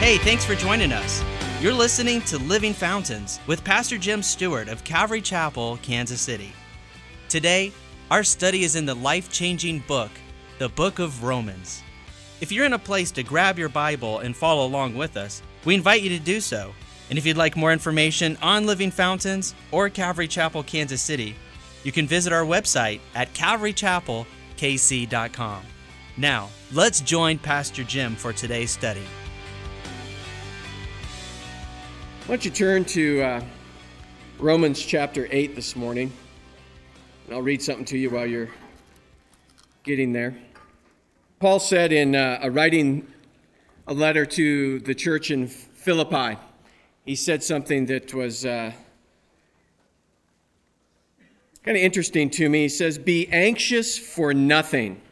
Hey, thanks for joining us. You're listening to Living Fountains with Pastor Jim Stewart of Calvary Chapel, Kansas City. Today, our study is in the life-changing book, the Book of Romans. If you're in a place to grab your Bible and follow along with us, we invite you to do so. And if you'd like more information on Living Fountains or Calvary Chapel, Kansas City, you can visit our website at calvarychapelkc.com. Now, let's join Pastor Jim for today's study. Why don't you turn to Romans chapter 8 this morning, and I'll read something to you while you're getting there. Paul said in writing a letter to the church in Philippi, he said something that was kind of interesting to me. He says, "Be anxious for nothing,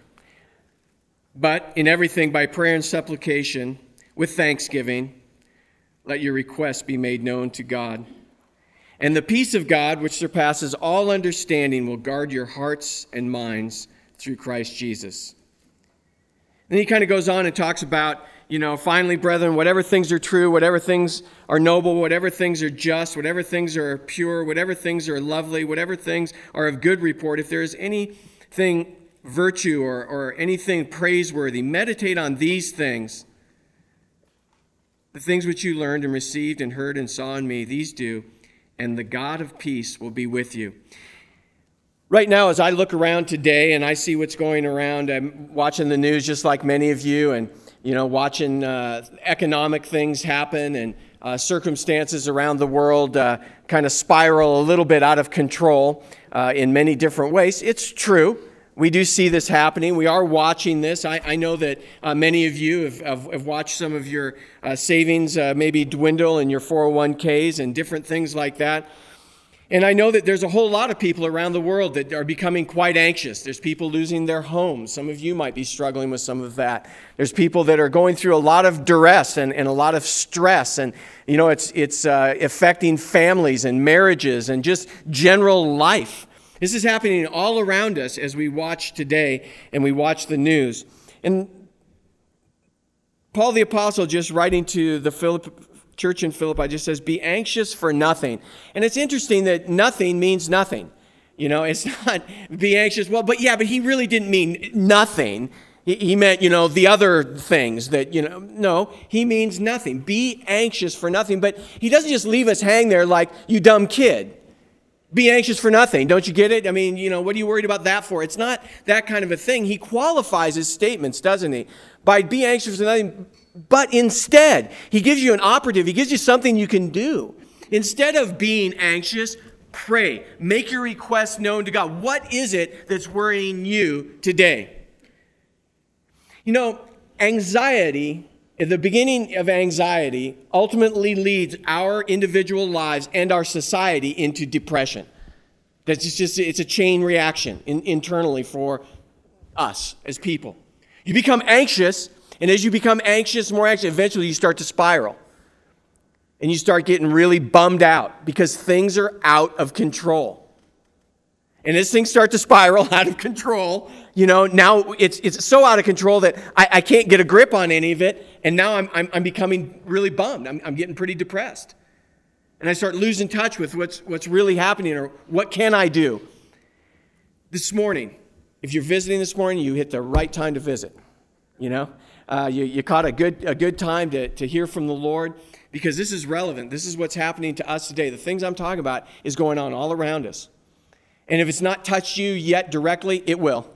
but in everything by prayer and supplication with thanksgiving, let your requests be made known to God. And the peace of God, which surpasses all understanding, will guard your hearts and minds through Christ Jesus." Then he kind of goes on and talks about, finally, brethren, whatever things are true, whatever things are noble, whatever things are just, whatever things are pure, whatever things are lovely, whatever things are of good report, if there is anything virtue or anything praiseworthy, meditate on these things. The things which you learned and received and heard and saw in me, these do, and the God of peace will be with you. Right now, as I look around today and I see what's going around, I'm watching the news just like many of you, and watching economic things happen and circumstances around the world kind of spiral a little bit out of control in many different ways. It's true. We do see this happening. We are watching this. I know that many of you have watched some of your savings maybe dwindle in your 401ks and different things like that. And I know that there's a whole lot of people around the world that are becoming quite anxious. There's people losing their homes. Some of you might be struggling with some of that. There's people that are going through a lot of duress and a lot of stress. And, it's affecting families and marriages and just general life. This is happening all around us as we watch today and we watch the news. And Paul the Apostle, just writing to the church in Philippi, just says, be anxious for nothing. And it's interesting that nothing means nothing. It's not be anxious. But he really didn't mean nothing. He meant, the other things that, no, he means nothing. Be anxious for nothing. But he doesn't just leave us hang there like, you dumb kid. Be anxious for nothing. Don't you get it? I mean, what are you worried about that for? It's not that kind of a thing. He qualifies his statements, doesn't he? By be anxious for nothing, but instead, he gives you an operative. He gives you something you can do. Instead of being anxious, pray. Make your request known to God. What is it that's worrying you today? Anxiety, the beginning of anxiety ultimately leads our individual lives and our society into depression. It's a chain reaction internally for us as people. You become anxious, and as you become anxious, more anxious, eventually you start to spiral. And you start getting really bummed out because things are out of control. And as things start to spiral out of control, now it's so out of control that I can't get a grip on any of it. And now I'm becoming really bummed. I'm getting pretty depressed. And I start losing touch with what's really happening or what can I do. This morning, if you're visiting this morning, you hit the right time to visit. You caught a good time to hear from the Lord because this is relevant. This is what's happening to us today. The things I'm talking about is going on all around us. And if it's not touched you yet directly, it will.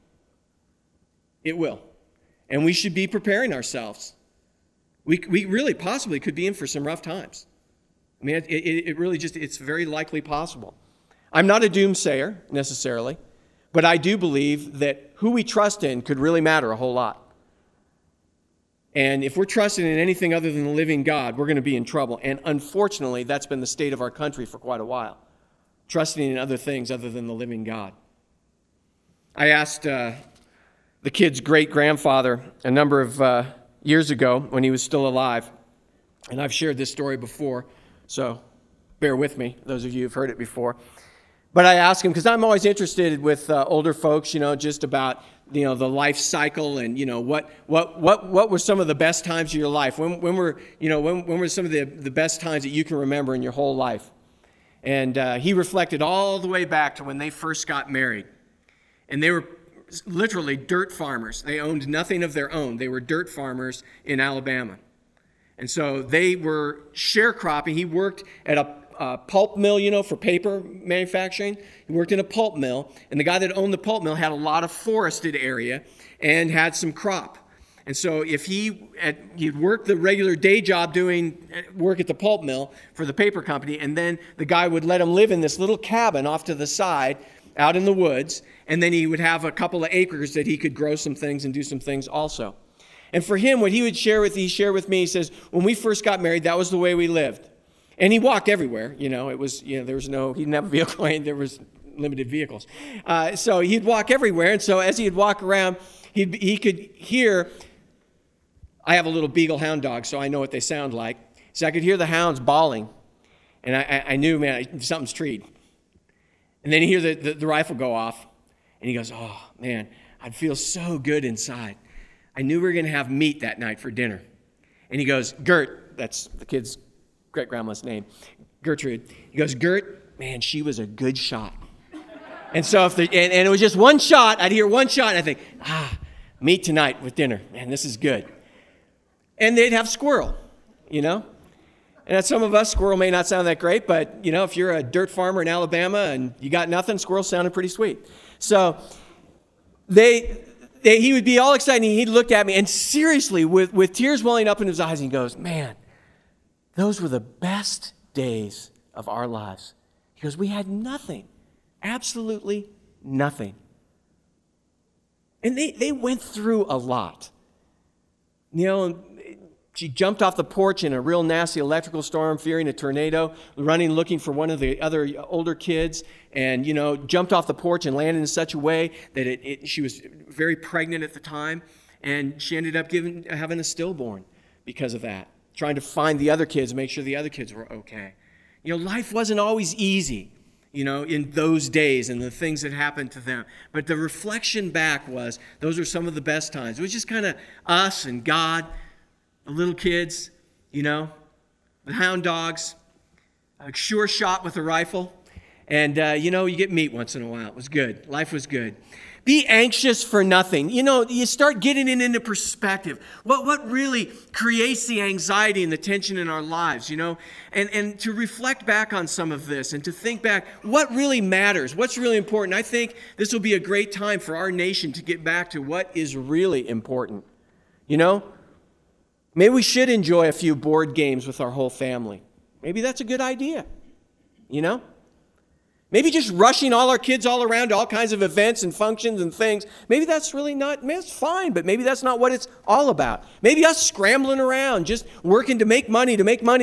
It will. And we should be preparing ourselves. We really possibly could be in for some rough times. I mean, it really it's very likely possible. I'm not a doomsayer necessarily, but I do believe that who we trust in could really matter a whole lot. And if we're trusting in anything other than the living God, we're going to be in trouble. And unfortunately, that's been the state of our country for quite a while. Trusting in other things other than the living God. I asked the kid's great-grandfather a number of years ago when he was still alive, and I've shared this story before, so bear with me, those of you who've heard it before. But I asked him, because I'm always interested with older folks, just about the life cycle and, what were some of the best times of your life? When were some of the best times that you can remember in your whole life? And he reflected all the way back to when they first got married. And they were literally dirt farmers. They owned nothing of their own. They were dirt farmers in Alabama. And so they were sharecropping. He worked at a pulp mill, for paper manufacturing. He worked in a pulp mill, and the guy that owned the pulp mill had a lot of forested area and had some crop. And so if he'd work the regular day job doing work at the pulp mill for the paper company, and then the guy would let him live in this little cabin off to the side out in the woods, and then he would have a couple of acres that he could grow some things and do some things also. And for him, what he would share with me, he says, when we first got married, that was the way we lived. And he walked everywhere, it was, there was he didn't have a vehicle, there was limited vehicles. So he'd walk everywhere, and so as he'd walk around, he could hear, I have a little beagle hound dog, so I know what they sound like. So I could hear the hounds bawling, and I knew, man, something's treed. And then you hear the rifle go off, and he goes, oh, man, I'd feel so good inside. I knew we were going to have meat that night for dinner. And he goes, Gert, that's the kid's great-grandma's name, Gertrude. He goes, Gert, man, she was a good shot. And so and it was just one shot. I'd hear one shot, and I'd think, meat tonight with dinner. Man, this is good. And they'd have squirrel, And some of us, squirrel may not sound that great, but, if you're a dirt farmer in Alabama and you got nothing, squirrel sounded pretty sweet. So he would be all excited, and he'd look at me, and seriously, with tears welling up in his eyes, and he goes, man, those were the best days of our lives. He goes, we had nothing, absolutely nothing. And they went through a lot. She jumped off the porch in a real nasty electrical storm, fearing a tornado, running, looking for one of the other older kids, and, jumped off the porch and landed in such a way that she was very pregnant at the time, and she ended up having a stillborn because of that, trying to find the other kids, make sure the other kids were okay. Life wasn't always easy, in those days and the things that happened to them. But the reflection back was, those are some of the best times. It was just kind of us and God, the little kids, the hound dogs, a sure shot with a rifle. And, you get meat once in a while. It was good. Life was good. Be anxious for nothing. You start getting it into perspective. What really creates the anxiety and the tension in our lives, And to reflect back on some of this and to think back, what really matters? What's really important? I think this will be a great time for our nation to get back to what is really important. Maybe we should enjoy a few board games with our whole family. Maybe that's a good idea, Maybe just rushing all our kids all around to all kinds of events and functions and things. Maybe that's really not, it's fine, but maybe that's not what it's all about. Maybe us scrambling around, just working to make money,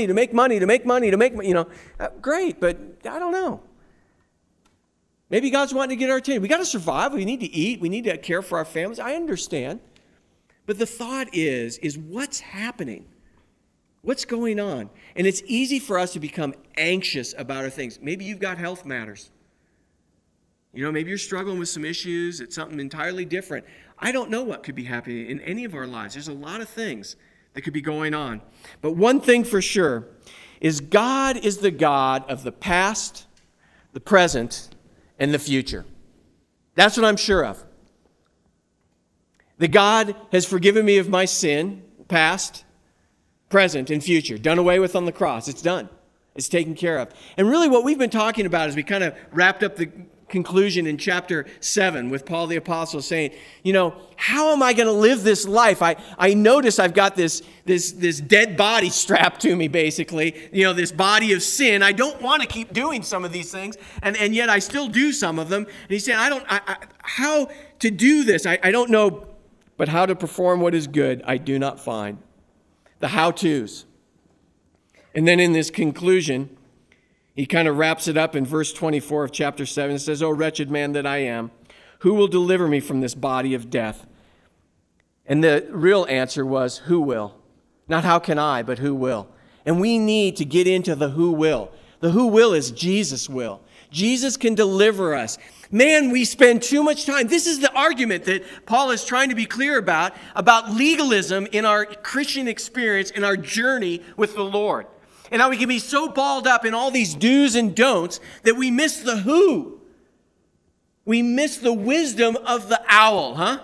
great, but I don't know. Maybe God's wanting to get our attention. We got to survive. We need to eat. We need to care for our families. I understand. But the thought is what's happening? What's going on? And it's easy for us to become anxious about our things. Maybe you've got health matters. Maybe you're struggling with some issues. It's something entirely different. I don't know what could be happening in any of our lives. There's a lot of things that could be going on. But one thing for sure is God is the God of the past, the present, and the future. That's what I'm sure of. That God has forgiven me of my sin, past, present, and future. Done away with on the cross. It's done. It's taken care of. And really what we've been talking about is we kind of wrapped up the conclusion in chapter 7 with Paul the Apostle saying, how am I going to live this life? I notice I've got this dead body strapped to me, basically. This body of sin. I don't want to keep doing some of these things, and yet I still do some of them. And he's saying, how to do this? I don't know, but how to perform what is good, I do not find. The how-tos. And then in this conclusion, he kind of wraps it up in verse 24 of chapter 7. It says, "O wretched man that I am, who will deliver me from this body of death?" And the real answer was, who will? Not how can I, but who will. And we need to get into the who will. The who will is Jesus' will. Jesus can deliver us. Man, we spend too much time. This is the argument that Paul is trying to be clear about legalism in our Christian experience, in our journey with the Lord. And how we can be so balled up in all these do's and don'ts that we miss the who. We miss the wisdom of the owl, huh?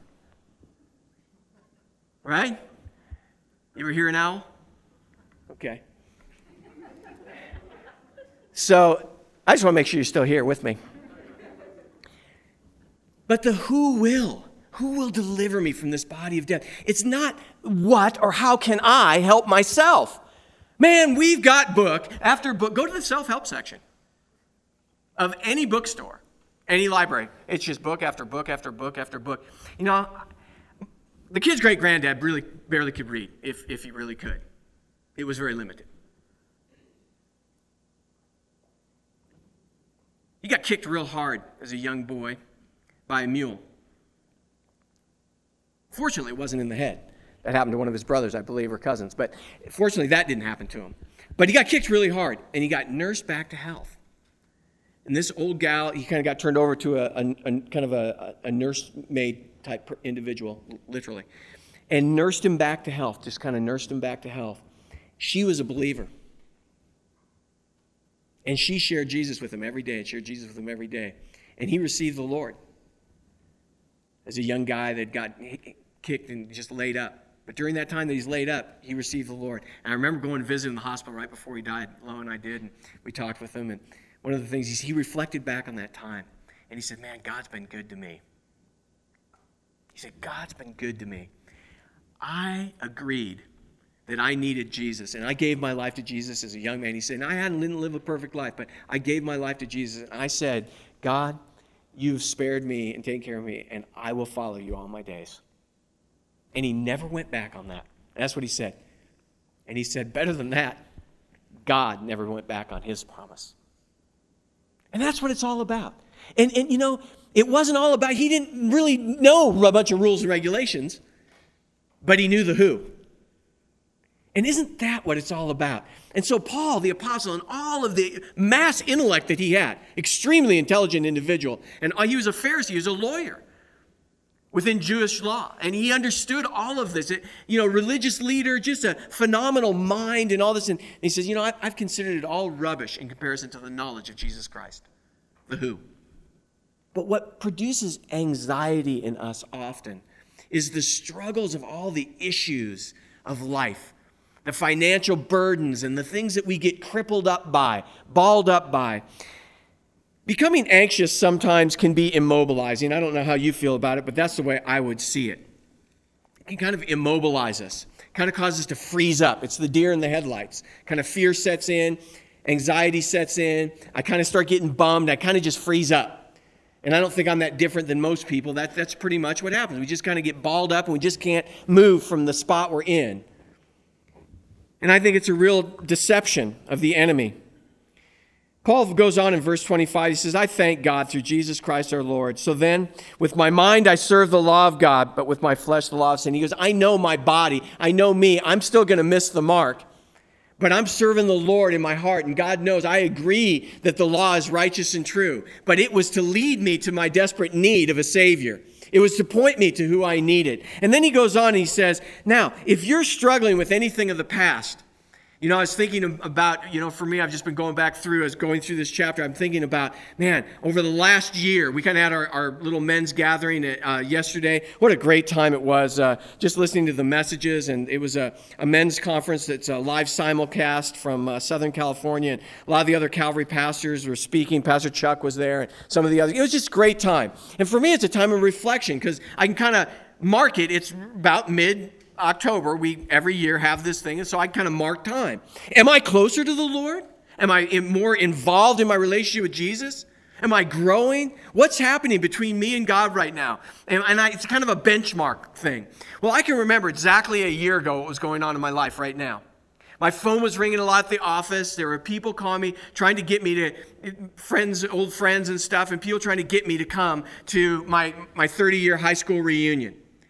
Right? You ever hear an owl? Okay. So, I just want to make sure you're still here with me. But the who will deliver me from this body of death? It's not what or how can I help myself. Man, we've got book after book. Go to the self-help section of any bookstore, any library. It's just book after book after book after book. You know, the kid's great-granddad really barely could read, if he really could. It was very limited. He got kicked real hard as a young boy by a mule. Fortunately, it wasn't in the head. That happened to one of his brothers, I believe, or cousins. But fortunately, that didn't happen to him. But he got kicked really hard, and he got nursed back to health. And this old gal, he kind of got turned over to a nursemaid type individual, literally, and nursed him back to health, just kind of nursed him back to health. She was a believer. And she shared Jesus with him every day, And he received the Lord as a young guy that got kicked and just laid up. But during that time that he's laid up, he received the Lord. And I remember going to visit him in the hospital right before he died. Lo and I did, and we talked with him. And one of the things, he reflected back on that time. And he said, man, God's been good to me. He said, God's been good to me. I agreed that I needed Jesus, and I gave my life to Jesus as a young man. He said, and I didn't live a perfect life, but I gave my life to Jesus. And I said, God, you've spared me and taken care of me, and I will follow you all my days. And he never went back on that. That's what he said. And he said, better than that, God never went back on his promise. And that's what it's all about. And you know, it wasn't all about, he didn't really know a bunch of rules and regulations, but he knew the who. And isn't that what it's all about? And so Paul, the apostle, and all of the mass intellect that he had, extremely intelligent individual, and he was a Pharisee, he was a lawyer within Jewish law, and he understood all of this. You know, religious leader, just a phenomenal mind and all this. And he says, you know, I've considered it all rubbish in comparison to the knowledge of Jesus Christ, the who. But what produces anxiety in us often is the struggles of all the issues of life, the financial burdens and the things that we get crippled up by, balled up by. Becoming anxious sometimes can be immobilizing. I don't know how you feel about it, but that's the way I would see it. It can kind of immobilize us, kind of cause us to freeze up. It's the deer in the headlights. Kind of fear sets in, anxiety sets in. I kind of start getting bummed. I kind of just freeze up. And I don't think I'm that different than most people. That's pretty much what happens. We just kind of get balled up and we just can't move from the spot we're in. And I think it's a real deception of the enemy. Paul goes on in verse 25. He says, I thank God through Jesus Christ our Lord. So then, with my mind I serve the law of God, but with my flesh the law of sin. He goes, I know my body. I know me. I'm still going to miss the mark. But I'm serving the Lord in my heart. And God knows I agree that the law is righteous and true. But it was to lead me to my desperate need of a Savior. It was to point me to who I needed. And then he goes on and he says, now, if you're struggling with anything of the past, you know, I was thinking about, you know, for me, I've just been going through this chapter. I'm thinking about, man, over the last year, we kind of had our little men's gathering yesterday. What a great time it was, just listening to the messages. And it was a men's conference that's a live simulcast from Southern California. And a lot of the other Calvary pastors were speaking. Pastor Chuck was there and some of the others. It was just a great time. And for me, it's a time of reflection because I can kind of mark it. It's about mid-October, we every year have this thing, and so I kind of mark time. Am I closer to the Lord? Am I more involved in my relationship with Jesus? Am I growing? What's happening between me and God right now? It's kind of a benchmark thing. Well, I can remember exactly a year ago what was going on in my life right now. My phone was ringing a lot at the office. There were people calling me, trying to get me to, old friends and stuff, and people trying to get me to come to my 30-year high school reunion.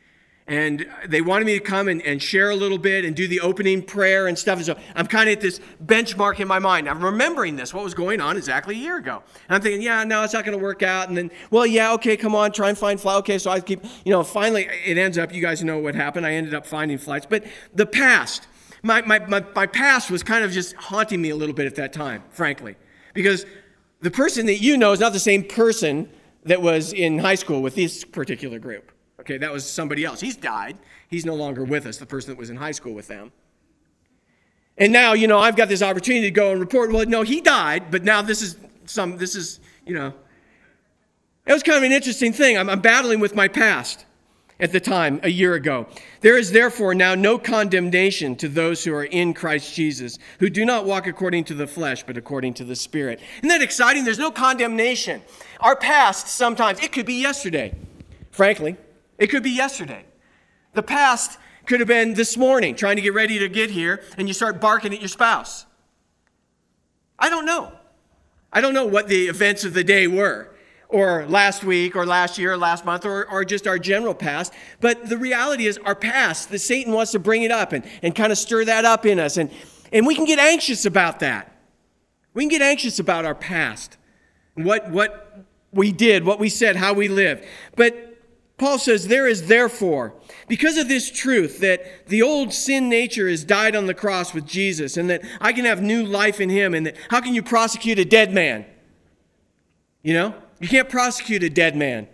And they wanted me to come and share a little bit and do the opening prayer and stuff. And so I'm kind of at this benchmark in my mind. I'm remembering this, what was going on exactly a year ago. And I'm thinking, yeah, no, it's not going to work out. And then, well, yeah, okay, come on, try and find flights. Okay, so I keep, finally it ends up, you guys know what happened. I ended up finding flights. But the past, my past was kind of just haunting me a little bit at that time, frankly. Because the person that you know is not the same person that was in high school with this particular group. Okay, that was somebody else. He's died. He's no longer with us, the person that was in high school with them. And now, I've got this opportunity to go and report, well, no, he died, but now this is. It was kind of an interesting thing. I'm battling with my past at the time, a year ago. There is therefore now no condemnation to those who are in Christ Jesus, who do not walk according to the flesh, but according to the Spirit. Isn't that exciting? There's no condemnation. Our past, sometimes, it could be yesterday, frankly. It could be yesterday. The past could have been this morning, trying to get ready to get here, and you start barking at your spouse. I don't know. I don't know what the events of the day were, or last week, or last year, or last month, or just our general past. But the reality is our past, that Satan wants to bring it up and kind of stir that up in us. And we can get anxious about that. We can get anxious about our past, what we did, what we said, how we lived. But Paul says, there is therefore, because of this truth that the old sin nature has died on the cross with Jesus and that I can have new life in him, and that how can you prosecute a dead man? You can't prosecute a dead man.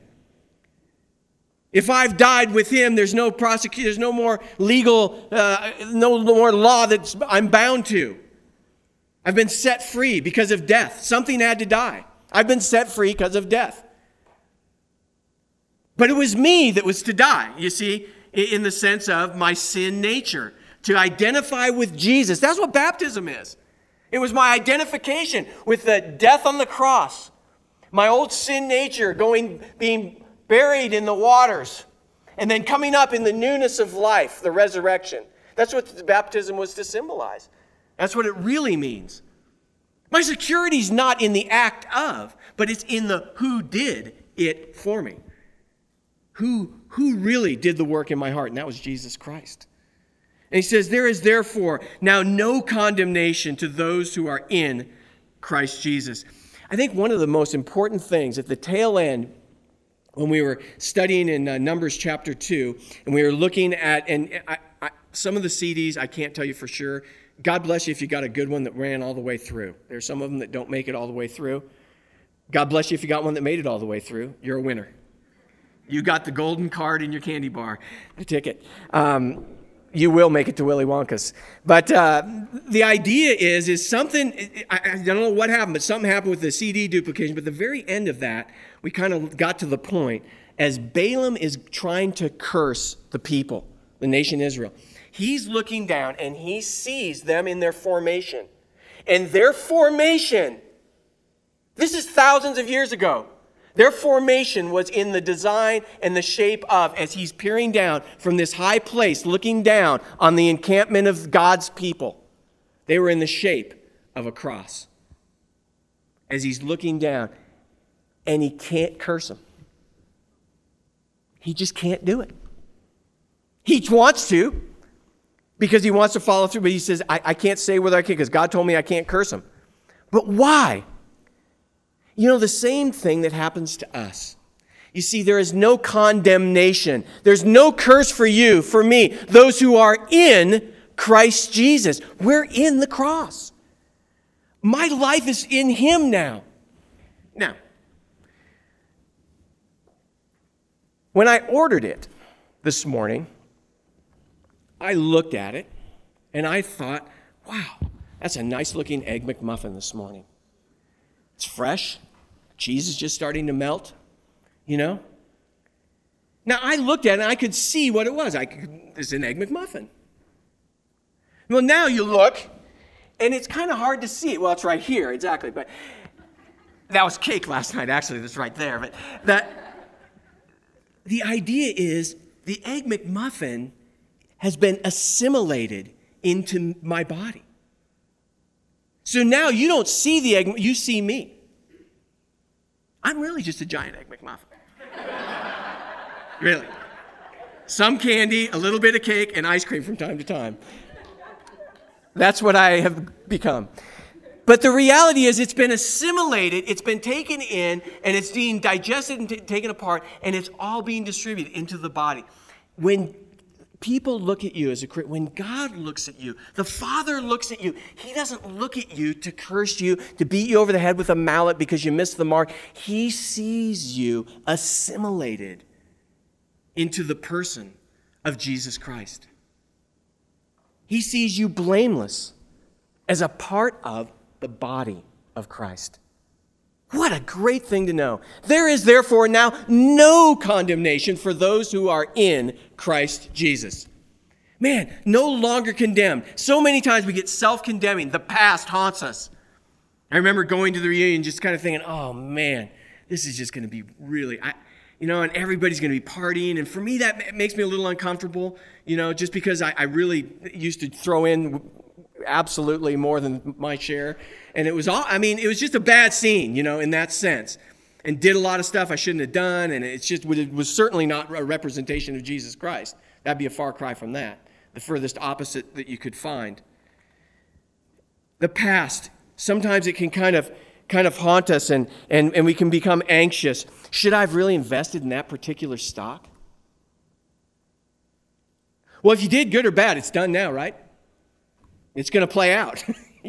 If I've died with him, there's no there's no more legal, no more law that I'm bound to. I've been set free because of death. Something had to die. I've been set free because of death. But it was me that was to die, you see, in the sense of my sin nature, to identify with Jesus. That's what baptism is. It was my identification with the death on the cross, my old sin nature being buried in the waters, and then coming up in the newness of life, the resurrection. That's what the baptism was to symbolize. That's what it really means. My security is not in the act of, but it's in the who did it for me. Who really did the work in my heart, and that was Jesus Christ. And he says, there is therefore now no condemnation to those who are in Christ Jesus. I think one of the most important things at the tail end, when we were studying in Numbers chapter 2, and we were looking at, and some of the CDs, I can't tell you for sure. God bless you if you got a good one that ran all the way through. There's some of them that don't make it all the way through. God bless you if you got one that made it all the way through. You're a winner. You got the golden card in your candy bar, the ticket. You will make it to Willy Wonka's. But the idea is something, I don't know what happened, but something happened with the CD duplication. But the very end of that, we kind of got to the point as Balaam is trying to curse the people, the nation Israel. He's looking down and he sees them in their formation. And their formation, this is thousands of years ago. Their formation was in the design and the shape of, as he's peering down from this high place, looking down on the encampment of God's people. They were in the shape of a cross. As he's looking down, and he can't curse them. He just can't do it. He wants to, because he wants to follow through, but he says, I can't say whether I can, because God told me I can't curse them. But why? The same thing that happens to us. You see, there is no condemnation. There's no curse for you, for me, those who are in Christ Jesus. We're in the cross. My life is in him now. Now, when I ordered it this morning, I looked at it and I thought, wow, that's a nice looking Egg McMuffin this morning. It's fresh. Cheese is just starting to melt, Now, I looked at it and I could see what it was. It's an Egg McMuffin. Well, now you look, and it's kind of hard to see it. Well, it's right here, exactly. But that was cake last night, actually. That's right there. But the idea is the Egg McMuffin has been assimilated into my body. So now you don't see the egg, you see me. I'm really just a giant Egg McMuffin. Really. Some candy, a little bit of cake, and ice cream from time to time. That's what I have become. But the reality is it's been assimilated, it's been taken in, and it's being digested and taken apart, and it's all being distributed into the body. When people look at you as a Christian, when God looks at you, the Father looks at you, He doesn't look at you to curse you, to beat you over the head with a mallet because you missed the mark. He sees you assimilated into the person of Jesus Christ. He sees you blameless as a part of the body of Christ. What a great thing to know. There is therefore now no condemnation for those who are in Christ Jesus. Man, no longer condemned. So many times we get self-condemning. The past haunts us. I remember going to the reunion just kind of thinking, oh man, this is just going to be really, and everybody's going to be partying. And for me, that makes me a little uncomfortable, just because I really used to throw in absolutely more than my share. And it was just a bad scene, in that sense. And did a lot of stuff I shouldn't have done. And it was certainly not a representation of Jesus Christ. That'd be a far cry from that. The furthest opposite that you could find. The past, sometimes it can kind of haunt us and we can become anxious. Should I have really invested in that particular stock? Well, if you did good or bad, it's done now, right? It's going to play out.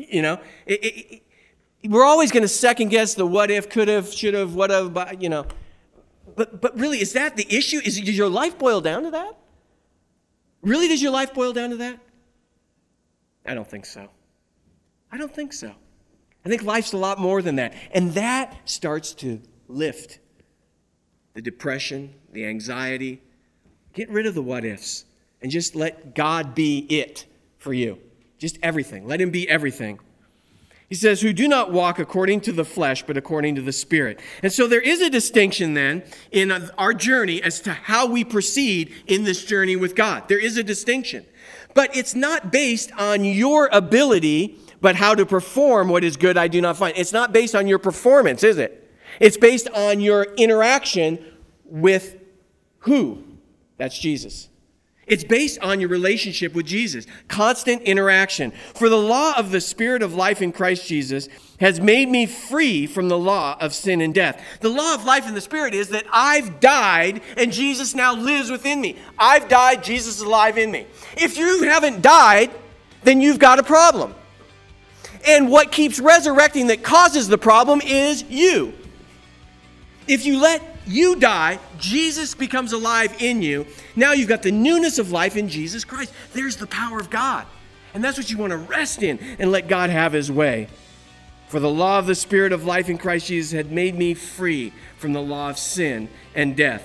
We're always going to second guess the what if, could have, should have, would have, but really, is that the issue? Does your life boil down to that? Really, does your life boil down to that? I don't think so. I think life's a lot more than that. And that starts to lift the depression, the anxiety. Get rid of the what ifs and just let God be it for you. Just everything. Let Him be everything. He says, who do not walk according to the flesh, but according to the Spirit. And so there is a distinction then in our journey as to how we proceed in this journey with God. There is a distinction. But it's not based on your ability, but how to perform what is good I do not find. It's not based on your performance, is it? It's based on your interaction with who? That's Jesus. It's based on your relationship with Jesus. Constant interaction. For the law of the Spirit of life in Christ Jesus has made me free from the law of sin and death. The law of life in the Spirit is that I've died and Jesus now lives within me. I've died, Jesus is alive in me. If you haven't died, then you've got a problem. And what keeps resurrecting that causes the problem is you. If you let you die, Jesus becomes alive in you. Now you've got the newness of life in Jesus Christ. There's the power of God. And that's what you want to rest in and let God have His way. For the law of the Spirit of life in Christ Jesus had made me free from the law of sin and death.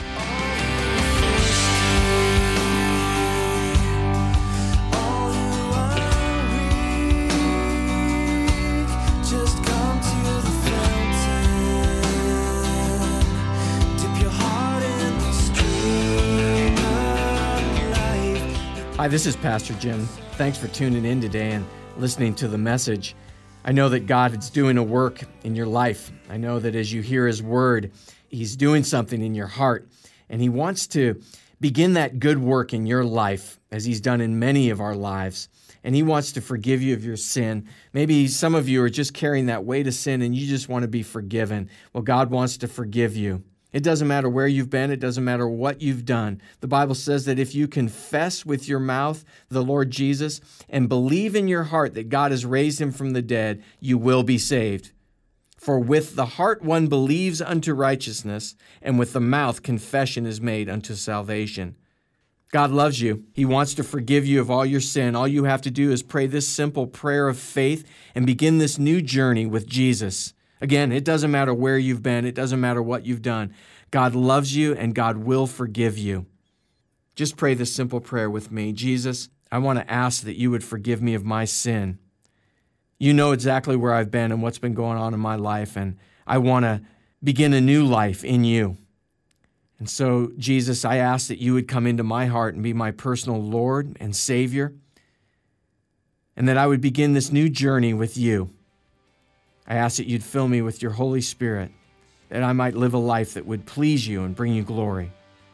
Hi, this is Pastor Jim. Thanks for tuning in today and listening to the message. I know that God is doing a work in your life. I know that as you hear His word, He's doing something in your heart, and He wants to begin that good work in your life as He's done in many of our lives. And He wants to forgive you of your sin. Maybe some of you are just carrying that weight of sin and you just want to be forgiven. Well, God wants to forgive you. It doesn't matter where you've been. It doesn't matter what you've done. The Bible says that if you confess with your mouth the Lord Jesus and believe in your heart that God has raised Him from the dead, you will be saved. For with the heart one believes unto righteousness, and with the mouth confession is made unto salvation. God loves you. He wants to forgive you of all your sin. All you have to do is pray this simple prayer of faith and begin this new journey with Jesus. Again, it doesn't matter where you've been. It doesn't matter what you've done. God loves you and God will forgive you. Just pray this simple prayer with me. Jesus, I want to ask that you would forgive me of my sin. You know exactly where I've been and what's been going on in my life, and I want to begin a new life in you. And so, Jesus, I ask that you would come into my heart and be my personal Lord and Savior, and that I would begin this new journey with you. I ask that you'd fill me with your Holy Spirit, that I might live a life that would please you and bring you glory.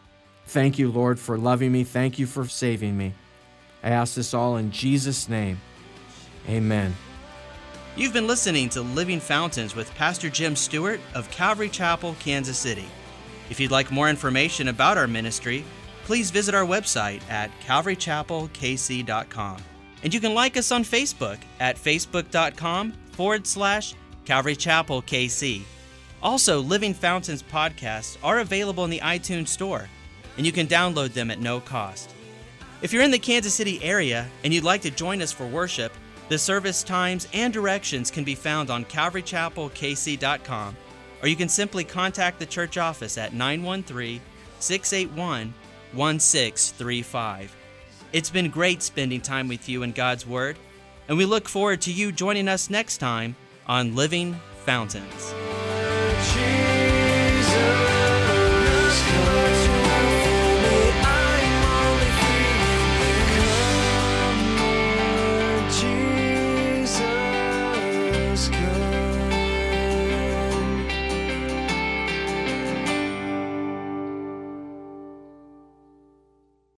Thank you, Lord, for loving me. Thank you for saving me. I ask this all in Jesus' name. Amen. You've been listening to Living Fountains with Pastor Jim Stewart of Calvary Chapel, Kansas City. If you'd like more information about our ministry, please visit our website at calvarychapelkc.com. And you can like us on Facebook at facebook.com/Calvary Chapel KC. Also, Living Fountains podcasts are available in the iTunes Store, and you can download them at no cost. If you're in the Kansas City area and you'd like to join us for worship, the service times and directions can be found on calvarychapelkc.com, or you can simply contact the church office at 913-681-1635. It's been great spending time with you in God's Word, and we look forward to you joining us next time on Living Fountains.